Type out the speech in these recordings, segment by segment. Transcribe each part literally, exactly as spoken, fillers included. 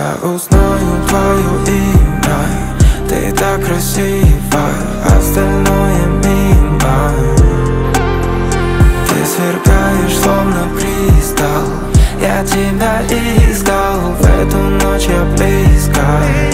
Я узнаю твое имя, ты так красива, остальное мимо. Ты сверкаешь, словно кристалл, я тебя искал, в эту ночь я близко.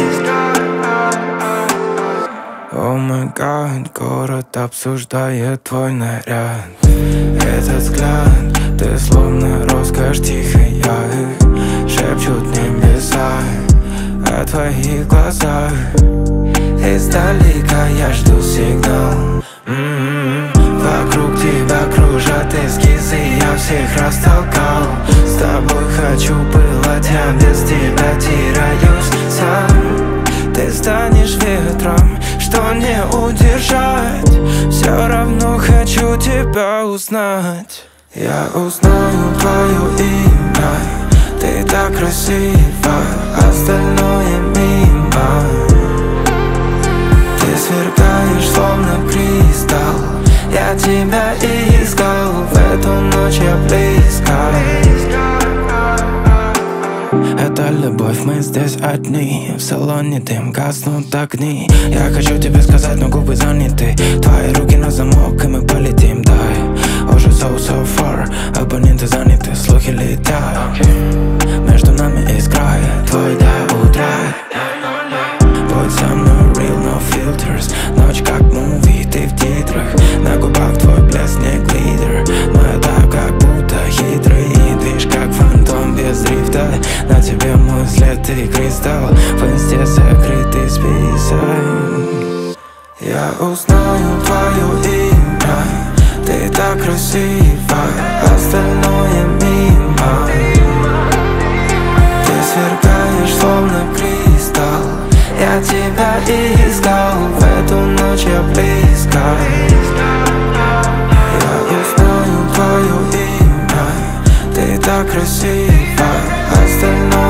О май гад, город обсуждает твой наряд. Этот взгляд, ты словно роскошь тихая. Шепчут небеса о твоих глазах. Издалека я жду сигнал. м-м-м. Вокруг тебя кружат эскизы, я всех растолкал. С тобой хочу пылать, я без тебя теряюсь сам. Ты станешь ветром, что не удержать. Все равно хочу тебя узнать. Я узнаю твое имя, ты так красива, остальное мимо. Ты сверкаешь, словно кристалл, я тебя искал, в эту ночь я близко. Это любовь, мы здесь одни, в салоне дым, гаснут огни. Я хочу тебе сказать, но губы заняты. Твои руки на замок, и мы полетим, дай. Уже so, so far, абоненты заняты, слухи летят. Между нами искра, твой до утра. Будь со мной real, no filters. Ночь как муви, ты в титрах. На губах твой блеск, не глиттер. Но это как будто хитрый движ, как фантом без дрифта. На тебе мой след, ты кристалл, в инсте закрытый список. Я узнаю твое имя, ты так красива, остальное мимо. Ты сверкаешь, словно кристалл, я тебя искал, в эту ночь я близко. Я узнаю твое имя, ты так красива, остальное